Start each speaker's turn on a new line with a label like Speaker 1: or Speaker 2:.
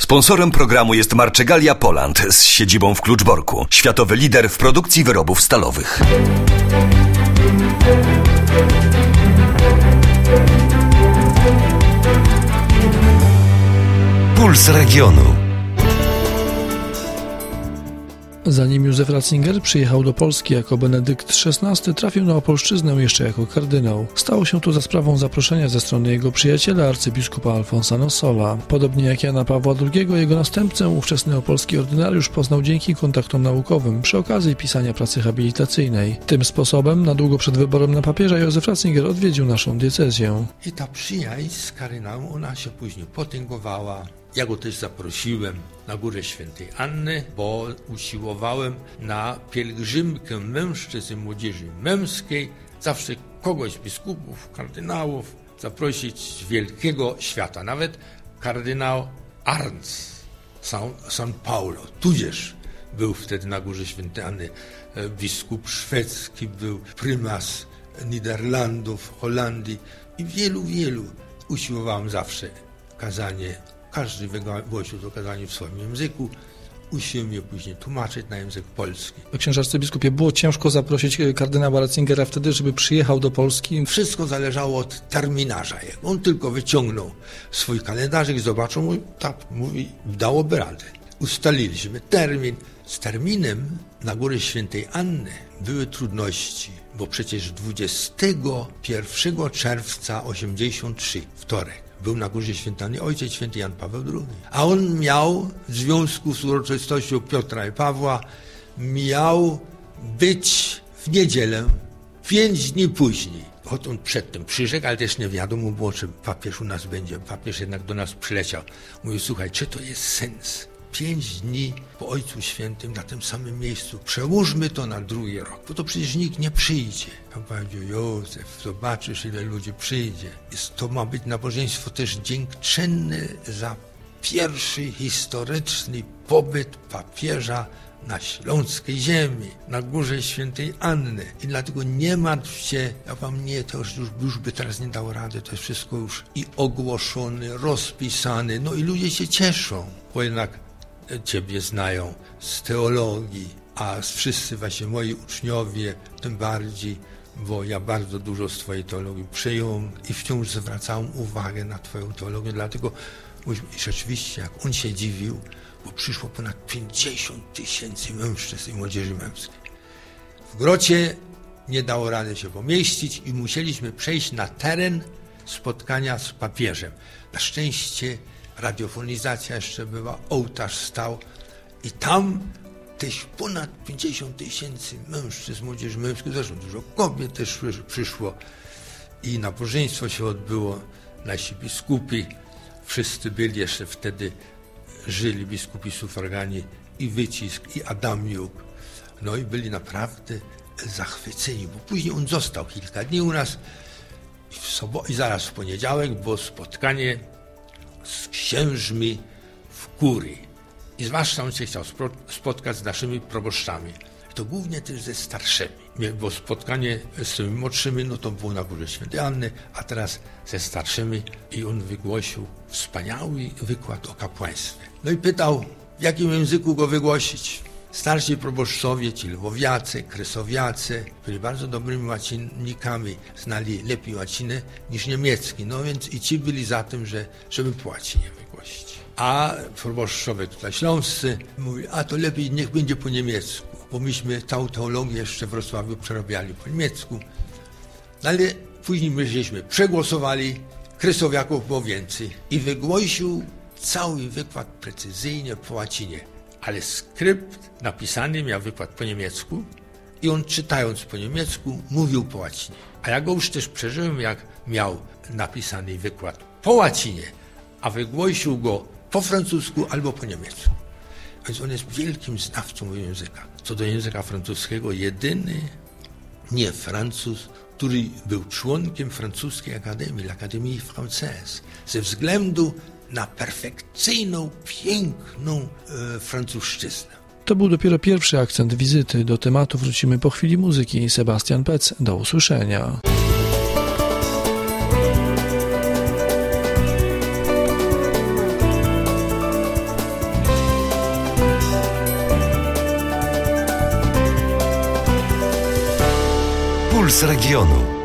Speaker 1: Sponsorem programu jest Marczegalia Poland z siedzibą w Kluczborku. Światowy lider w produkcji wyrobów stalowych. Puls regionu.
Speaker 2: Zanim Józef Ratzinger przyjechał do Polski jako Benedykt XVI, trafił na Opolszczyznę jeszcze jako kardynał. Stało się to za sprawą zaproszenia ze strony jego przyjaciela, arcybiskupa Alfonsa Nossola. Podobnie jak Jana Pawła II, jego następcę ówczesny opolski ordynariusz poznał dzięki kontaktom naukowym przy okazji pisania pracy habilitacyjnej. Tym sposobem, na długo przed wyborem na papieża, Józef Ratzinger odwiedził naszą diecezję.
Speaker 3: I ta przyjaźń z kardynałem, ona się później potęgowała. Ja go też zaprosiłem na Górę Świętej Anny, bo usiłowałem na pielgrzymkę mężczyzn i młodzieży męskiej zawsze kogoś, biskupów, kardynałów, zaprosić z wielkiego świata. Nawet kardynał Arnz San Paulo, tudzież był wtedy na Górze Świętej Anny, biskup szwedzki był, prymas Niderlandów, Holandii i wielu usiłowałem zawsze kazanie. Każdy wygłosił to kazanie w swoim języku. Usiłem je później tłumaczyć na język polski.
Speaker 2: Księże arcybiskupie, było ciężko zaprosić kardynała Ratzingera wtedy, żeby przyjechał do Polski?
Speaker 3: Wszystko zależało od terminarza. On tylko wyciągnął swój kalendarzyk i zobaczył, mówi, dałoby radę. Ustaliliśmy termin. Z terminem na Górę Świętej Anny były trudności, bo przecież 21 czerwca 83, wtorek, był na Górze Świętej Anny Ojciec Święty Jan Paweł II. A on miał, w związku z uroczystością Piotra i Pawła, miał być w niedzielę, 5 dni później. Choć on przedtem przyrzekł, ale też nie wiadomo było, czy papież u nas będzie. Papież jednak do nas przyleciał. Mówił, słuchaj, czy to jest sens? 5 dni po Ojcu Świętym na tym samym miejscu. Przełóżmy to na drugi rok, bo to przecież nikt nie przyjdzie. Pan powiedział, Józef, zobaczysz, ile ludzi przyjdzie. To ma być nabożeństwo też dziękczynne za pierwszy historyczny pobyt papieża na śląskiej ziemi, na Górze Świętej Anny. I dlatego nie martw się, to już by teraz nie dało rady, to jest wszystko już i ogłoszone, rozpisane. No i ludzie się cieszą, bo jednak Ciebie znają z teologii, a wszyscy właśnie moi uczniowie, tym bardziej, bo ja bardzo dużo z Twojej teologii przyjąłem i wciąż zwracałem uwagę na Twoją teologię, dlatego rzeczywiście, jak on się dziwił, bo przyszło ponad 50 000 mężczyzn i młodzieży męskiej. W grocie nie dało rady się pomieścić i musieliśmy przejść na teren spotkania z papieżem. Na szczęście radiofonizacja jeszcze była, ołtarz stał i tam też ponad 50 000 mężczyzn, młodzieży męskiej, zresztą dużo kobiet też przyszło i nabożeństwo się odbyło. Nasi biskupi, wszyscy byli jeszcze wtedy, żyli biskupi sufragani i Wycisk, i Adamiuk. No i byli naprawdę zachwyceni, bo później on został kilka dni u nas i zaraz w poniedziałek było spotkanie z księżmi w kurii. I zwłaszcza on się chciał spotkać z naszymi proboszczami. To głównie też ze starszymi. Bo spotkanie z tymi młodszymi, no to było na Górze Świętej Anny, a teraz ze starszymi i on wygłosił wspaniały wykład o kapłaństwie. No i pytał, w jakim języku go wygłosić. Starsi proboszczowie, ci lwowiacy, kresowiacy, byli bardzo dobrymi łacinnikami, znali lepiej łacinę niż niemiecki, no więc i ci byli za tym, żeby po łacinie wygłosić. A proboszczowie tutaj śląscy mówili, a to lepiej niech będzie po niemiecku, bo myśmy tą teologię jeszcze w Wrocławiu przerabiali po niemiecku. No ale później myśmy przegłosowali, kresowiaków było więcej i wygłosił cały wykład precyzyjnie po łacinie. Ale skrypt napisany miał wykład po niemiecku i on czytając po niemiecku mówił po łacinie. A ja go już też przeżyłem, jak miał napisany wykład po łacinie, a wygłosił go po francusku albo po niemiecku. Więc on jest wielkim znawcą języka. Co do języka francuskiego, jedyny nie Francuz, który był członkiem francuskiej akademii, l'Académie Française, ze względu na perfekcyjną, piękną francuszczyznę.
Speaker 2: To był dopiero pierwszy akcent wizyty. Do tematu wrócimy po chwili muzyki. Sebastian Pec, do usłyszenia.
Speaker 4: Puls regionu.